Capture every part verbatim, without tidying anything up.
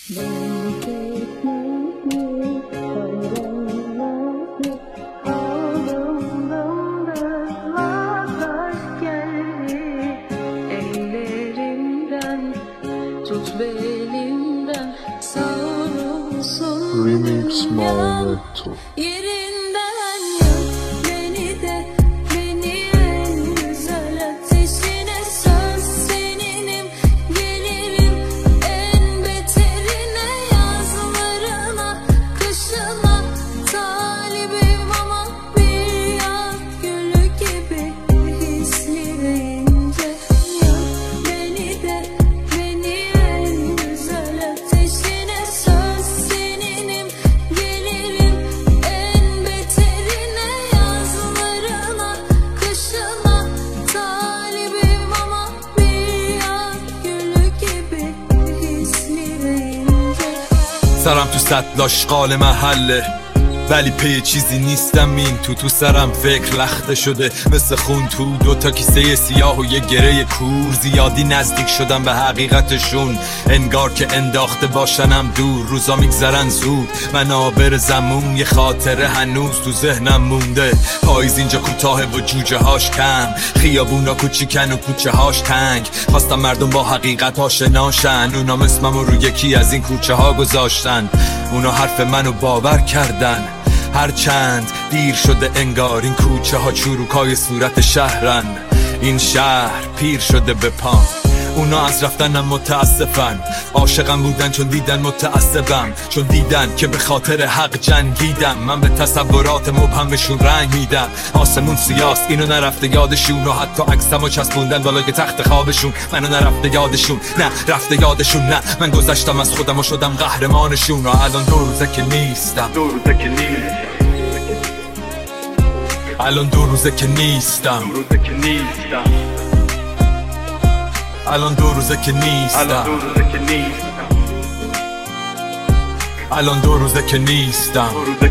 Remix Maometto. سرم تو سطل آشغال محله ولی پی چیزی نیستم، این تو تو سرم فکر لخته شده مثل خون تو دوتا کیسه سیاه و یه گره کور. زیادی نزدیک شدم به حقیقتشون، انگار که انداخته باشنم دور. روزا میگذرن زود، من آبر زمون، یه خاطره هنوز تو ذهنم مونده. پاییز اینجا کوتاه و جوجه هاش کم، خیابونا کوچیکن و کوچه هاش تنگ. خواستم مردم با حقیقت آشناشن، اونا اسممو رو یکی از این کوچه ها گذاشتن. اونا حرف منو باور کردن، هرچند دیر شده انگار. این کوچه ها چروکای صورت شهرن، این شهر پیر شده به پام. اونا از رفتنم متاسفن، عاشقم بودن چون دیدن متعصبم، چون دیدن که به خاطر حق جنگیدم. من به تصورات مبهمشون رنگ میدم. آسمون سیاست اینو نرفته یادشون، و حتی عکسمو چسبوندن بالای تخت خوابشون. منو نرفته یادشون، نه رفته یادشون، نه من گذشتم از خودم و شدم قهرمانشون. و الان دو روزه که نیستم، دو روزه که نیستم الان دو روزه که نیستم، دو روزه که نیستم الان دو روزه که نیستم الان دو روزه که نیستم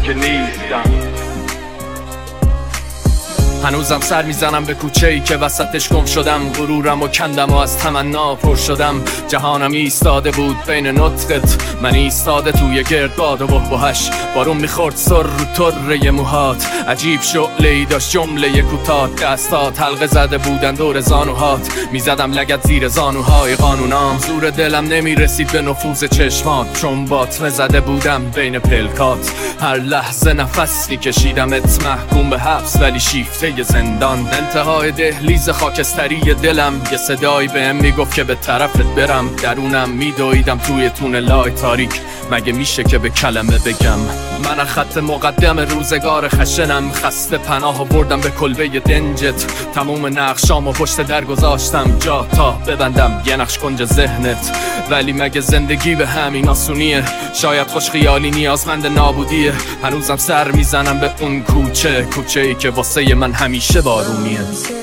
هنوزم سر میزنم به کوچه ای که وسطش گم شدم. غرورم و کندم و از تمنا پر شدم. جهانم ایستاده بود بین نطقت، من ایستاده توی گردباد و بحبحش. بارون میخورد سر رو طره موهات، عجیب شعله ای داشت جمله کوتاه. دستات حلقه زده بودن دور زانوهات، میزدم لگد زیر زانوهای قانونام. زور دلم نمیرسید به نفوذ چشمات، چون باطمه زده بودم بین پلکات. هر لحظه نفسی کشیدمت، محکوم به حبس ولی شیفته زندان. انتهای دهلیز خاکستری دلم، یه صدایی بهم میگفت که به طرفت برم. درونم میدویدم توی تونلای تاریک، مگه میشه که به کلمه بگم؟ من خط مقدم روزگار خشنم، خسته پناه بردم به کلبه دنجت. تموم نقشامو پشت در گذاشتم جا تا ببندم یه نقش کنج ذهنت. ولی مگه زندگی به همین آسونیه؟ شاید خوش خیالی نیازمند نابودیه. هنوزم سر میزنم به اون کوچه، کوچه ای که واسه من همیشه بارونیه.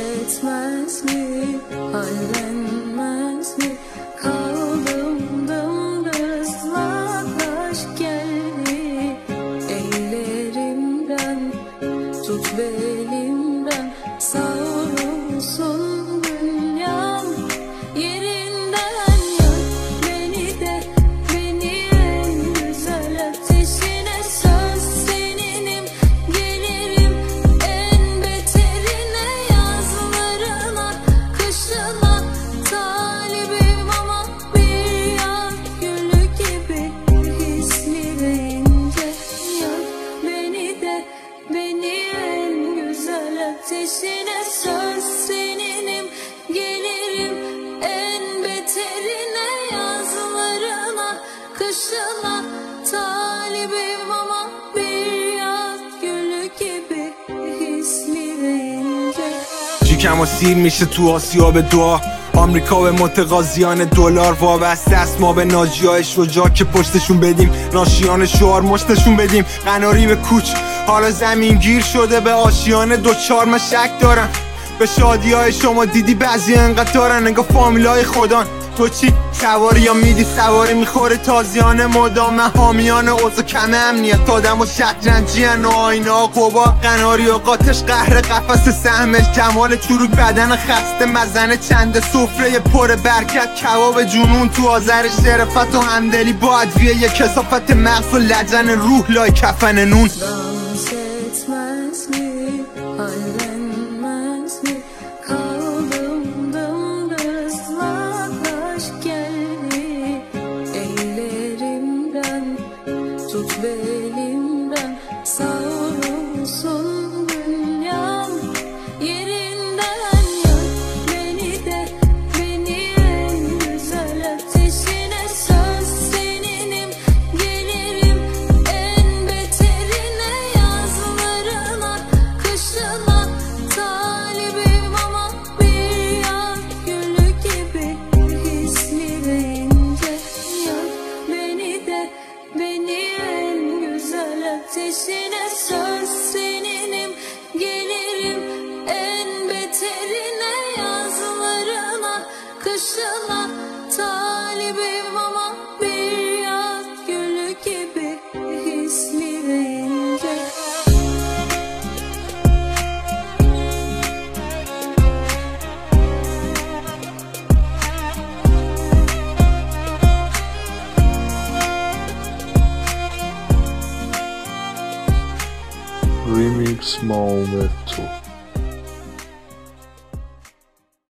Ateşine söz seninim, gelirim en beterine. Yazlarına, kışına talibim ama bir yaz gülü gibi hislenince. جیکم و سیر میشه تو آسیاب دعا. آمریکا به متقاضیان دلار وابسته است، ما به ناجیای شجاع که پشتشون بدیم. ناشیان شعار مشتشون بدیم. قناری به کوچ حالا زمین گیر شده به آشیانه دوچار. من شک دارم به شادی های شما، دیدی بعضی انقدارن انگاه فامیل های خودان. تو چی؟ سواری یا میدی سواری میخوره تازیانه مدام حامیان اوضاع کم امنیت آدم و شطرنجی و آینه ها قبا قناری و قاتش قهر قفس سهمش جمال چروک بدن خسته مزنه چند سفره پر برکت کباب جنون تو آذرش شرفت و همدلی با ادویه یک کثافت مغز و لجن روح لای کفن نون. Dans etmez mi, hallenmez mi? Kaldım dımdız aşk geldi. Ellerimden tut belimden savrulsun dünyam. Yerinden yak beni de, beni en güzel ateşine. Söz seninim, gelirim en beterine. Yazlarına, kışına talibim ama bir yaz gülü gibi hisli ve ince. Yak beni de, beni en güzel ateşine. Söz seninim, gelirim en beterine. Yazlarına, kışına talibim ama bir yaz gülü gibi hisli ve ince. Remix Momento.